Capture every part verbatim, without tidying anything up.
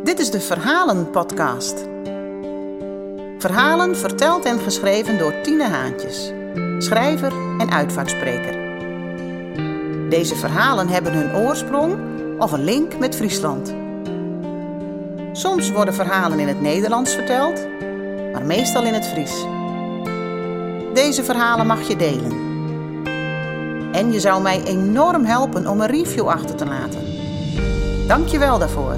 Dit is de Verhalen-podcast. Verhalen verteld en geschreven door Tine Haantjes, schrijver en uitvaartspreker. Deze verhalen hebben hun oorsprong of een link met Friesland. Soms worden verhalen in het Nederlands verteld, maar meestal in het Fries. Deze verhalen mag je delen. En je zou mij enorm helpen om een review achter te laten. Dank je wel daarvoor.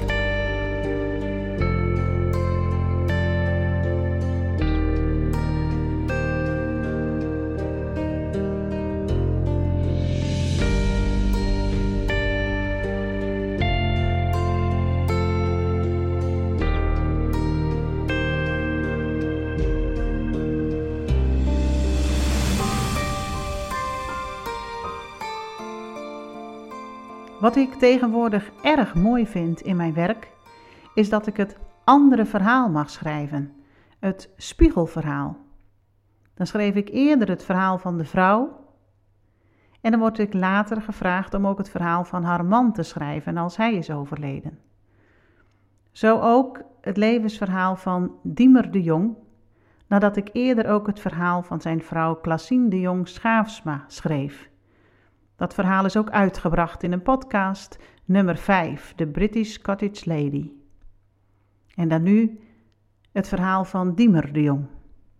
Wat ik tegenwoordig erg mooi vind in mijn werk, is dat ik het andere verhaal mag schrijven, het spiegelverhaal. Dan schreef ik eerder het verhaal van de vrouw en dan word ik later gevraagd om ook het verhaal van haar man te schrijven als hij is overleden. Zo ook het levensverhaal van Diemer de Jong, nadat ik eerder ook het verhaal van zijn vrouw Klaasien de Jong Schaafsma schreef. Dat verhaal is ook uitgebracht in een podcast, nummer vijf, The British Cottage Lady. En dan nu het verhaal van Diemer de Jong.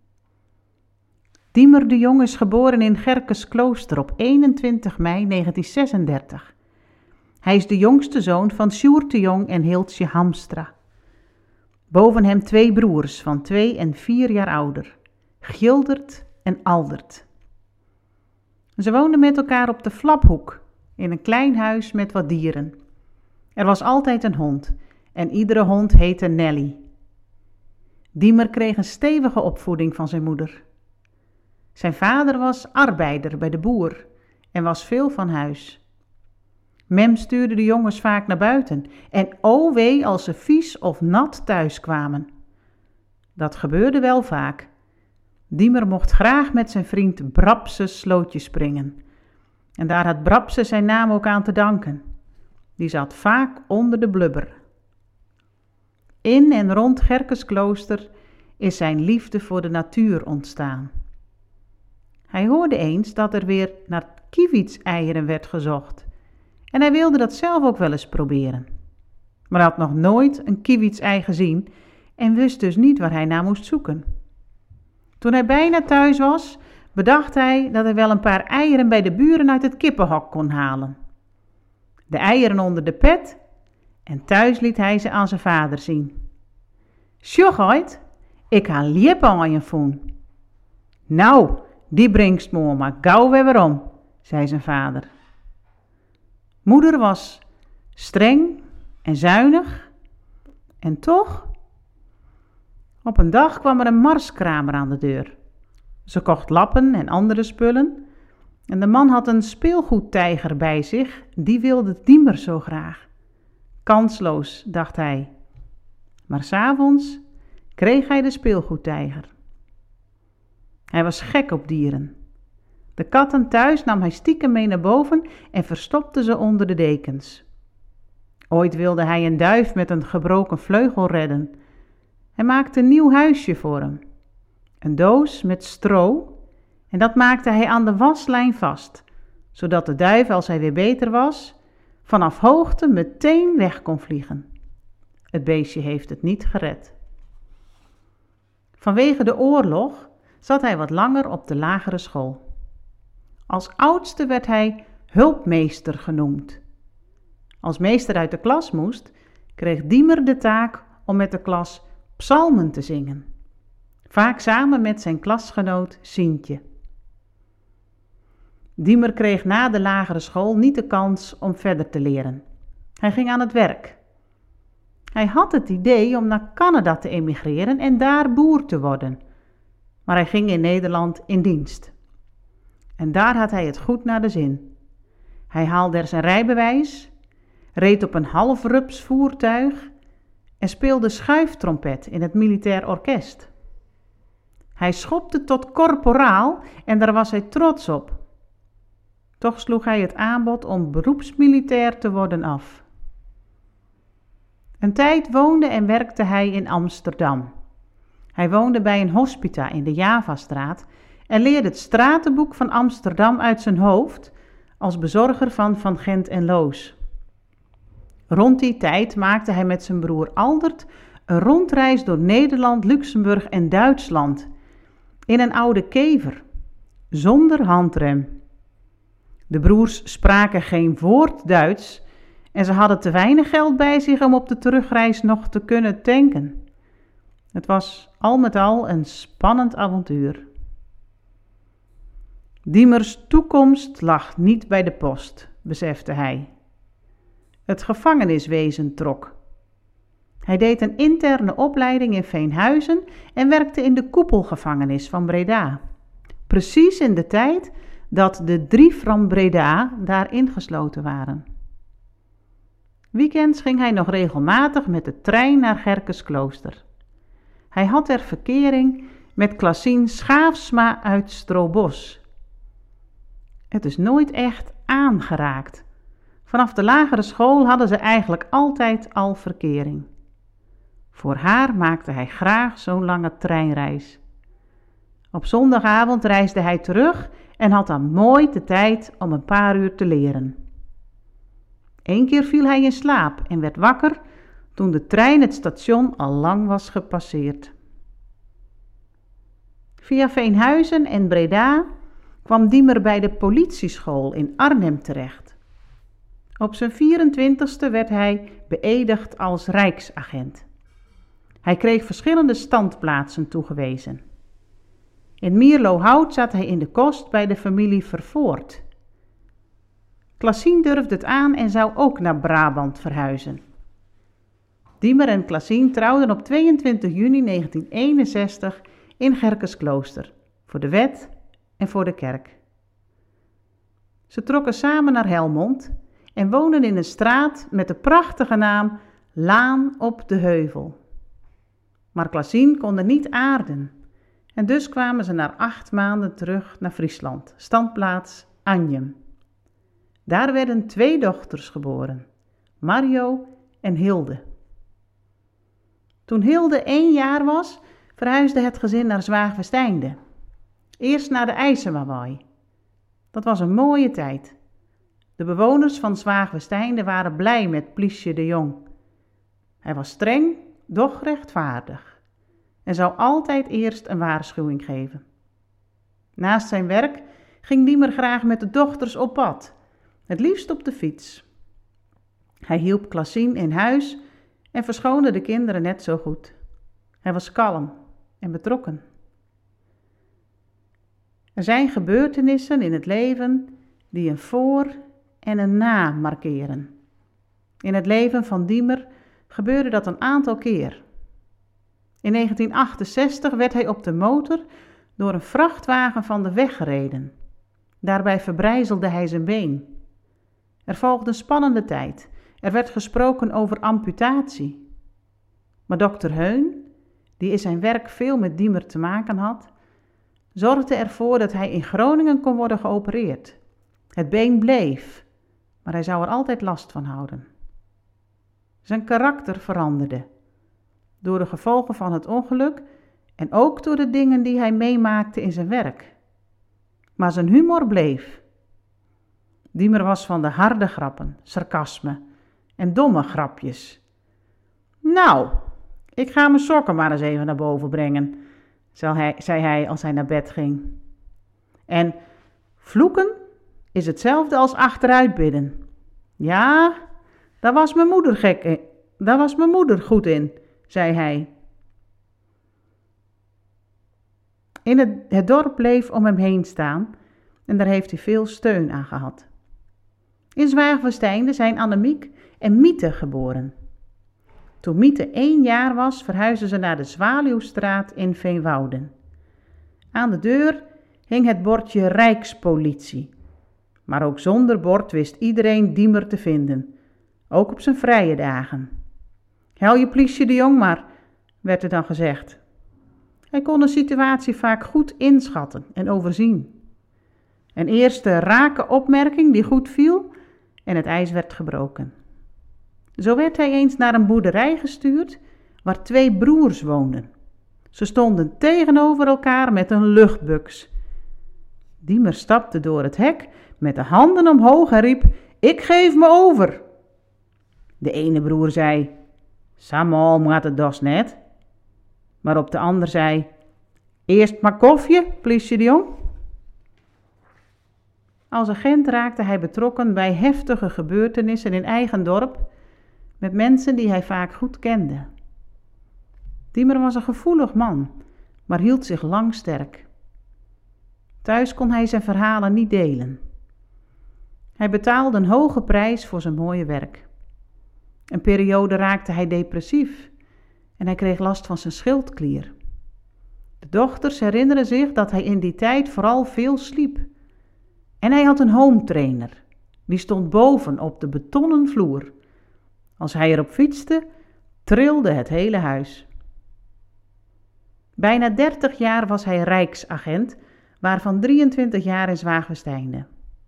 Diemer de Jong is geboren in Gerkesklooster op eenentwintig mei negentien zesendertig. Hij is de jongste zoon van Sjoerd de Jong en Hiltje Hamstra. Boven hem twee broers van twee en vier jaar ouder, Gildert en Aldert. Ze woonden met elkaar op de Flaphoek, in een klein huis met wat dieren. Er was altijd een hond en iedere hond heette Nelly. Diemer kreeg een stevige opvoeding van zijn moeder. Zijn vader was arbeider bij de boer en was veel van huis. Mem stuurde de jongens vaak naar buiten en o wee als ze vies of nat thuis kwamen. Dat gebeurde wel vaak. Diemer mocht graag met zijn vriend Brabse slootje springen. En daar had Brabse zijn naam ook aan te danken. Die zat vaak onder de blubber. In en rond Gerkesklooster is zijn liefde voor de natuur ontstaan. Hij hoorde eens dat er weer naar kievitseieren werd gezocht. En hij wilde dat zelf ook wel eens proberen. Maar hij had nog nooit een kievitsei gezien en wist dus niet waar hij naar moest zoeken. Toen hij bijna thuis was, bedacht hij dat hij wel een paar eieren bij de buren uit het kippenhok kon halen. De eieren onder de pet en thuis liet hij ze aan zijn vader zien. Sjoch uit, ik ga liepen aan je voen. Nou, die bringst me maar gauw weer weer om, zei zijn vader. Moeder was streng en zuinig en toch... Op een dag kwam er een marskramer aan de deur. Ze kocht lappen en andere spullen. En de man had een speelgoedtijger bij zich, die wilde Diemer zo graag. Kansloos, dacht hij. Maar 's avonds kreeg hij de speelgoedtijger. Hij was gek op dieren. De katten thuis nam hij stiekem mee naar boven en verstopte ze onder de dekens. Ooit wilde hij een duif met een gebroken vleugel redden. Hij maakte een nieuw huisje voor hem. Een doos met stro en dat maakte hij aan de waslijn vast, zodat de duif, als hij weer beter was, vanaf hoogte meteen weg kon vliegen. Het beestje heeft het niet gered. Vanwege de oorlog zat hij wat langer op de lagere school. Als oudste werd hij hulpmeester genoemd. Als meester uit de klas moest, kreeg Diemer de taak om met de klas psalmen te zingen, vaak samen met zijn klasgenoot Sientje. Diemer kreeg na de lagere school niet de kans om verder te leren. Hij ging aan het werk. Hij had het idee om naar Canada te emigreren en daar boer te worden, maar hij ging in Nederland in dienst. En daar had hij het goed naar de zin. Hij haalde er zijn rijbewijs, reed op een halfrups voertuig en speelde schuiftrompet in het militair orkest. Hij schopte tot korporaal en daar was hij trots op. Toch sloeg hij het aanbod om beroepsmilitair te worden af. Een tijd woonde en werkte hij in Amsterdam. Hij woonde bij een hospita in de Javastraat en leerde het stratenboek van Amsterdam uit zijn hoofd als bezorger van Van Gent en Loos. Rond die tijd maakte hij met zijn broer Aldert een rondreis door Nederland, Luxemburg en Duitsland in een oude kever, zonder handrem. De broers spraken geen woord Duits en ze hadden te weinig geld bij zich om op de terugreis nog te kunnen tanken. Het was al met al een spannend avontuur. Diemers toekomst lag niet bij de post, besefte hij. Het gevangeniswezen trok. Hij deed een interne opleiding in Veenhuizen en werkte in de koepelgevangenis van Breda. Precies in de tijd dat de drie van Breda daar ingesloten waren. Weekends ging hij nog regelmatig met de trein naar Gerkesklooster. Hij had er verkering met Klaasien Schaafsma uit Stroobos. Het is nooit echt aangeraakt. Vanaf de lagere school hadden ze eigenlijk altijd al verkering. Voor haar maakte hij graag zo'n lange treinreis. Op zondagavond reisde hij terug en had dan mooi de tijd om een paar uur te leren. Eén keer viel hij in slaap en werd wakker toen de trein het station al lang was gepasseerd. Via Veenhuizen en Breda kwam Diemer bij de politieschool in Arnhem terecht. Op zijn vierentwintigste werd hij beëdigd als rijksagent. Hij kreeg verschillende standplaatsen toegewezen. In Mierlo-Hout zat hij in de kost bij de familie Vervoort. Klaasien durfde het aan en zou ook naar Brabant verhuizen. Diemer en Klaasien trouwden op tweeëntwintig juni negentien eenenzestig in Gerkesklooster, voor de wet en voor de kerk. Ze trokken samen naar Helmond en woonden in een straat met de prachtige naam Laan op de Heuvel. Maar Klaasien kon er niet aarden en dus kwamen ze na acht maanden terug naar Friesland, standplaats Anjem. Daar werden twee dochters geboren, Mario en Hilde. Toen Hilde één jaar was, verhuisde het gezin naar Zwaagwesteinde. Eerst naar de IJsselmawaai. Dat was een mooie tijd. De bewoners van Zwaagwesteinde waren blij met Pliesje de Jong. Hij was streng, doch rechtvaardig en zou altijd eerst een waarschuwing geven. Naast zijn werk ging Diemer graag met de dochters op pad, het liefst op de fiets. Hij hielp Klaasien in huis en verschoonde de kinderen net zo goed. Hij was kalm en betrokken. Er zijn gebeurtenissen in het leven die een voor en een na markeren. In het leven van Diemer gebeurde dat een aantal keer. In negentien achtenzestig werd hij op de motor door een vrachtwagen van de weg gereden. Daarbij verbrijzelde hij zijn been. Er volgde een spannende tijd. Er werd gesproken over amputatie. Maar dokter Heun, die in zijn werk veel met Diemer te maken had, zorgde ervoor dat hij in Groningen kon worden geopereerd. Het been bleef, maar hij zou er altijd last van houden. Zijn karakter veranderde, door de gevolgen van het ongeluk en ook door de dingen die hij meemaakte in zijn werk. Maar zijn humor bleef. Diemer was van de harde grappen, sarcasme en domme grapjes. Nou, ik ga mijn sokken maar eens even naar boven brengen, zei hij, zei hij als hij naar bed ging. En vloeken is hetzelfde als achteruit bidden. Ja, daar was mijn moeder gek in. Daar was mijn moeder goed in, zei hij. In het, het dorp bleef om hem heen staan en daar heeft hij veel steun aan gehad. In Zwaagwesteinde zijn Annemiek en Miete geboren. Toen Miete één jaar was, verhuisden ze naar de Zwaluwstraat in Veenwouden. Aan de deur hing het bordje Rijkspolitie. Maar ook zonder bord wist iedereen Diemer te vinden, ook op zijn vrije dagen. Hel je Pliesje de Jong maar, werd er dan gezegd. Hij kon de situatie vaak goed inschatten en overzien. Een eerste rake opmerking die goed viel en het ijs werd gebroken. Zo werd hij eens naar een boerderij gestuurd waar twee broers woonden. Ze stonden tegenover elkaar met een luchtbuks. Diemer stapte door het hek met de handen omhoog en riep: "Ik geef me over." De ene broer zei: "Samal moet het dus net." Maar op de ander zei: "Eerst maar koffie, politie de jong." Als agent raakte hij betrokken bij heftige gebeurtenissen in eigen dorp met mensen die hij vaak goed kende. Diemer was een gevoelig man, maar hield zich lang sterk. Thuis kon hij zijn verhalen niet delen. Hij betaalde een hoge prijs voor zijn mooie werk. Een periode raakte hij depressief en hij kreeg last van zijn schildklier. De dochters herinneren zich dat hij in die tijd vooral veel sliep. En hij had een home trainer. Die stond boven op de betonnen vloer. Als hij erop fietste, trilde het hele huis. Bijna dertig jaar was hij rijksagent, waarvan drieëntwintig jaar in Zwaagwesteinde.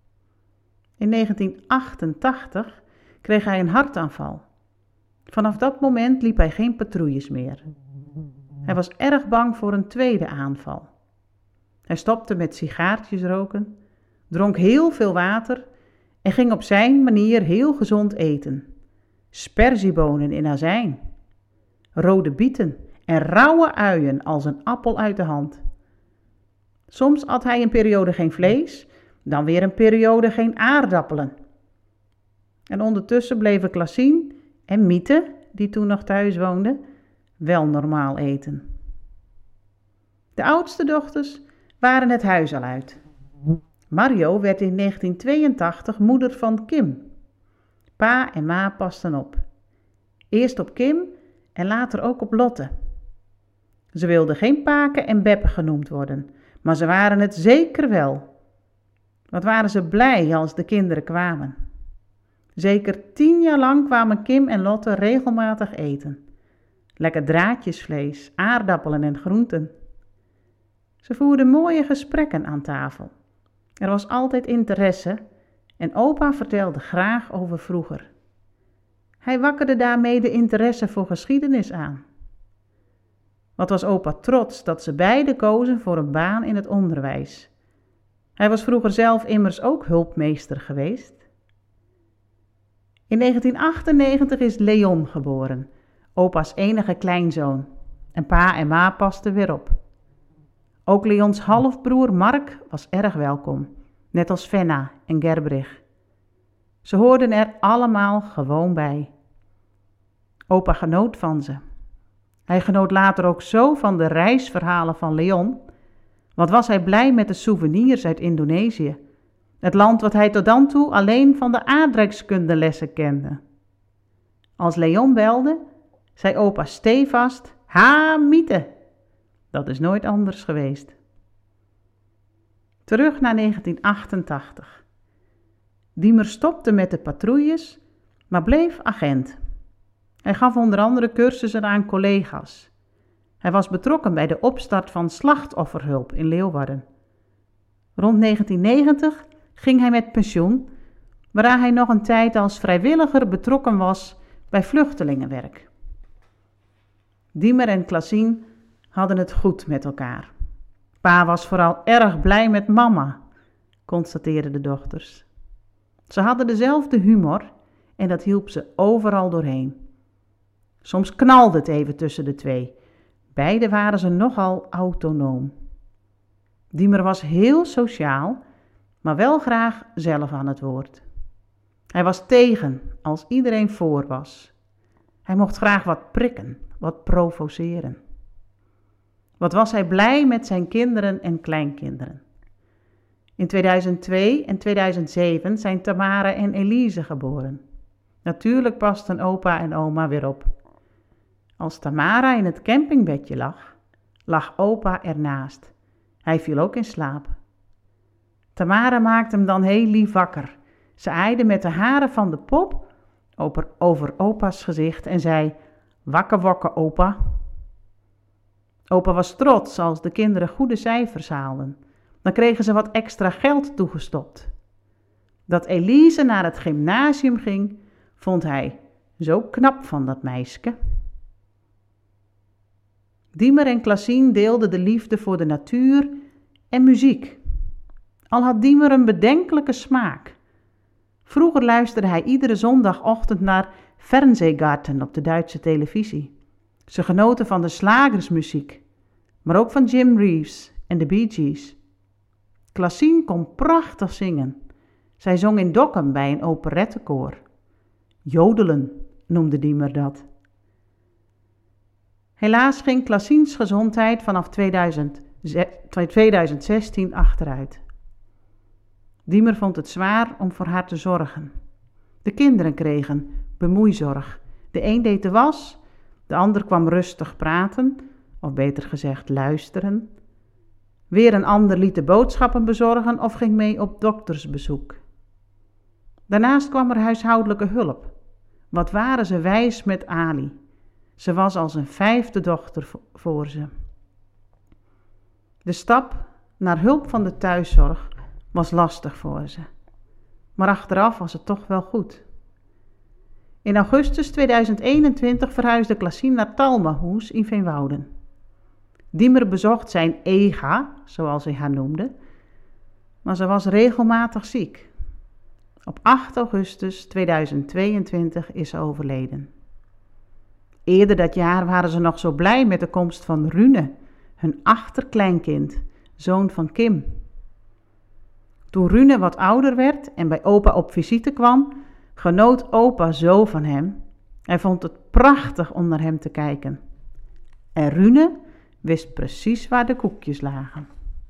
In negentien achtentachtig kreeg hij een hartaanval. Vanaf dat moment liep hij geen patrouilles meer. Hij was erg bang voor een tweede aanval. Hij stopte met sigaartjes roken, dronk heel veel water en ging op zijn manier heel gezond eten. Sperziebonen in azijn, rode bieten en rauwe uien als een appel uit de hand. Soms at hij een periode geen vlees, dan weer een periode geen aardappelen. En ondertussen bleven Klaasien en Miete, die toen nog thuis woonde, wel normaal eten. De oudste dochters waren het huis al uit. Mario werd in negentien tweeëntachtig moeder van Kim. Pa en ma pasten op. Eerst op Kim en later ook op Lotte. Ze wilden geen Paken en Beppe genoemd worden, maar ze waren het zeker wel. Wat waren ze blij als de kinderen kwamen. Zeker tien jaar lang kwamen Kim en Lotte regelmatig eten. Lekker draadjesvlees, aardappelen en groenten. Ze voerden mooie gesprekken aan tafel. Er was altijd interesse en opa vertelde graag over vroeger. Hij wakkerde daarmee de interesse voor geschiedenis aan. Wat was opa trots dat ze beiden kozen voor een baan in het onderwijs. Hij was vroeger zelf immers ook hulpmeester geweest. In negentien achtennegentig is Leon geboren, opa's enige kleinzoon, en pa en ma pasten weer op. Ook Leons halfbroer Mark was erg welkom, net als Venna en Gerbrich. Ze hoorden er allemaal gewoon bij. Opa genoot van ze. Hij genoot later ook zo van de reisverhalen van Leon. Wat was hij blij met de souvenirs uit Indonesië, het land wat hij tot dan toe alleen van de aardrijkskundelessen kende. Als Leon belde, zei opa stevast: "Ha, Miete!" Dat is nooit anders geweest. Terug naar negentien achtentachtig. Diemer stopte met de patrouilles, maar bleef agent. Hij gaf onder andere cursussen aan collega's. Hij was betrokken bij de opstart van slachtofferhulp in Leeuwarden. Rond negentien negentig ging hij met pensioen, waarna hij nog een tijd als vrijwilliger betrokken was bij vluchtelingenwerk. Diemer en Klaasien hadden het goed met elkaar. Pa was vooral erg blij met mama, constateerden de dochters. Ze hadden dezelfde humor en dat hielp ze overal doorheen. Soms knalde het even tussen de twee. Beiden waren ze nogal autonoom. Diemer was heel sociaal, maar wel graag zelf aan het woord. Hij was tegen als iedereen voor was. Hij mocht graag wat prikken, wat provoceren. Wat was hij blij met zijn kinderen en kleinkinderen. In tweeduizend twee en tweeduizend zeven zijn Tamara en Elise geboren. Natuurlijk pasten opa en oma weer op. Als Tamara in het campingbedje lag, lag opa ernaast. Hij viel ook in slaap. Tamara maakte hem dan heel lief wakker. Ze aaide met de haren van de pop over, over opa's gezicht en zei: "Wakker wokken, opa." Opa was trots als de kinderen goede cijfers haalden. Dan kregen ze wat extra geld toegestopt. Dat Elise naar het gymnasium ging, vond hij Zo knap van dat meisje. Diemer en Klaasien deelden de liefde voor de natuur en muziek. Al had Diemer een bedenkelijke smaak. Vroeger luisterde hij iedere zondagochtend naar Fernsehgarten op de Duitse televisie. Ze genoten van de slagersmuziek, maar ook van Jim Reeves en de Bee Gees. Klaasien kon prachtig zingen. Zij zong in Dokkum bij een operettekoor. Jodelen noemde Diemer dat. Helaas ging Klaasiens gezondheid vanaf tweeduizend zestien achteruit. Diemer vond het zwaar om voor haar te zorgen. De kinderen kregen bemoeizorg. De een deed de was, de ander kwam rustig praten, of beter gezegd luisteren. Weer een ander liet de boodschappen bezorgen of ging mee op doktersbezoek. Daarnaast kwam er huishoudelijke hulp. Wat waren ze wijs met Ali. Ze was als een vijfde dochter voor ze. De stap naar hulp van de thuiszorg was lastig voor ze. Maar achteraf was het toch wel goed. In augustus tweeduizend eenentwintig verhuisde Klaasien naar Talmahoes in Veenwouden. Diemer bezocht zijn ega, zoals hij haar noemde, maar ze was regelmatig ziek. Op acht augustus tweeduizend tweeëntwintig is ze overleden. Eerder dat jaar waren ze nog zo blij met de komst van Rune, hun achterkleinkind, zoon van Kim. Toen Rune wat ouder werd en bij opa op visite kwam, genoot opa zo van hem. Hij vond het prachtig om naar hem te kijken. En Rune wist precies waar de koekjes lagen.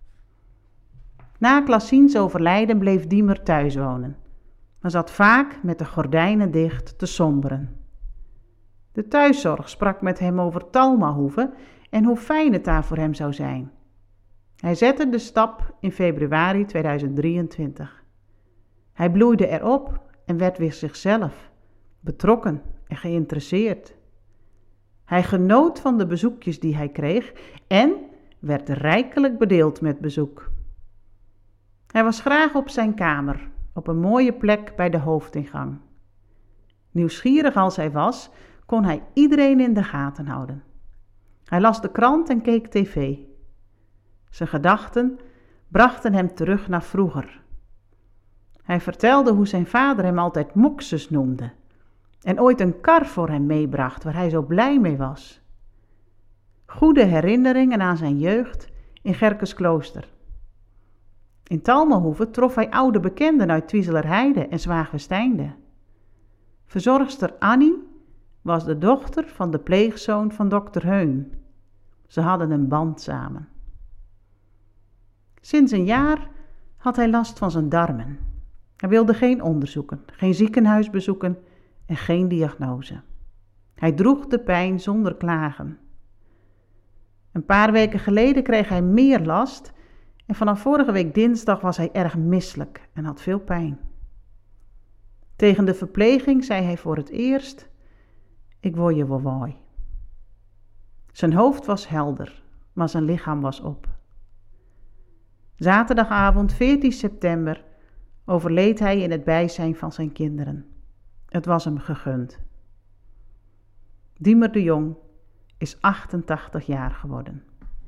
Na Klaasiens overlijden bleef Diemer thuis wonen, maar zat vaak met de gordijnen dicht te somberen. De thuiszorg sprak met hem over Talmahoeve en hoe fijn het daar voor hem zou zijn. Hij zette de stap in februari tweeduizend drieëntwintig. Hij bloeide erop en werd weer zichzelf, betrokken en geïnteresseerd. Hij genoot van de bezoekjes die hij kreeg en werd rijkelijk bedeeld met bezoek. Hij was graag op zijn kamer, op een mooie plek bij de hoofdingang. Nieuwsgierig als hij was, kon hij iedereen in de gaten houden. Hij las de krant en keek tv. Zijn gedachten brachten hem terug naar vroeger. Hij vertelde hoe zijn vader hem altijd mokses noemde en ooit een kar voor hem meebracht waar hij zo blij mee was. Goede herinneringen aan zijn jeugd in Gerkesklooster. In Talmahoeve trof hij oude bekenden uit Twieselerheide en Zwaagwesteinde. Verzorgster Annie was de dochter van de pleegzoon van dokter Heun. Ze hadden een band samen. Sinds een jaar had hij last van zijn darmen. Hij wilde geen onderzoeken, geen ziekenhuisbezoeken en geen diagnose. Hij droeg de pijn zonder klagen. Een paar weken geleden kreeg hij meer last en vanaf vorige week dinsdag was hij erg misselijk en had veel pijn. Tegen de verpleging zei hij voor het eerst: "Ik word je wel mooi." Zijn hoofd was helder, maar zijn lichaam was op. Zaterdagavond veertien september overleed hij in het bijzijn van zijn kinderen. Het was hem gegund. Diemer de Jong is achtentachtig jaar geworden.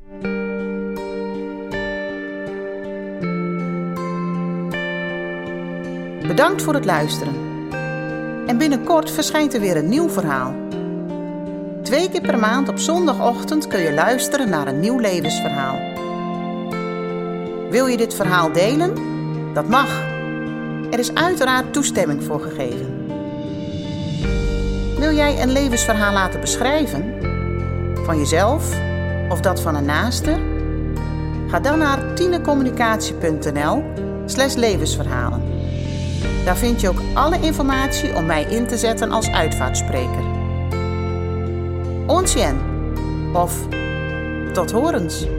Bedankt voor het luisteren. En binnenkort verschijnt er weer een nieuw verhaal. Twee keer per maand op zondagochtend kun je luisteren naar een nieuw levensverhaal. Wil je dit verhaal delen? Dat mag. Er is uiteraard toestemming voor gegeven. Wil jij een levensverhaal laten beschrijven? Van jezelf of dat van een naaste? Ga dan naar tinecommunicatie.nl slash levensverhalen. Daar vind je ook alle informatie om mij in te zetten als uitvaartspreker. Onsjen of tot horens.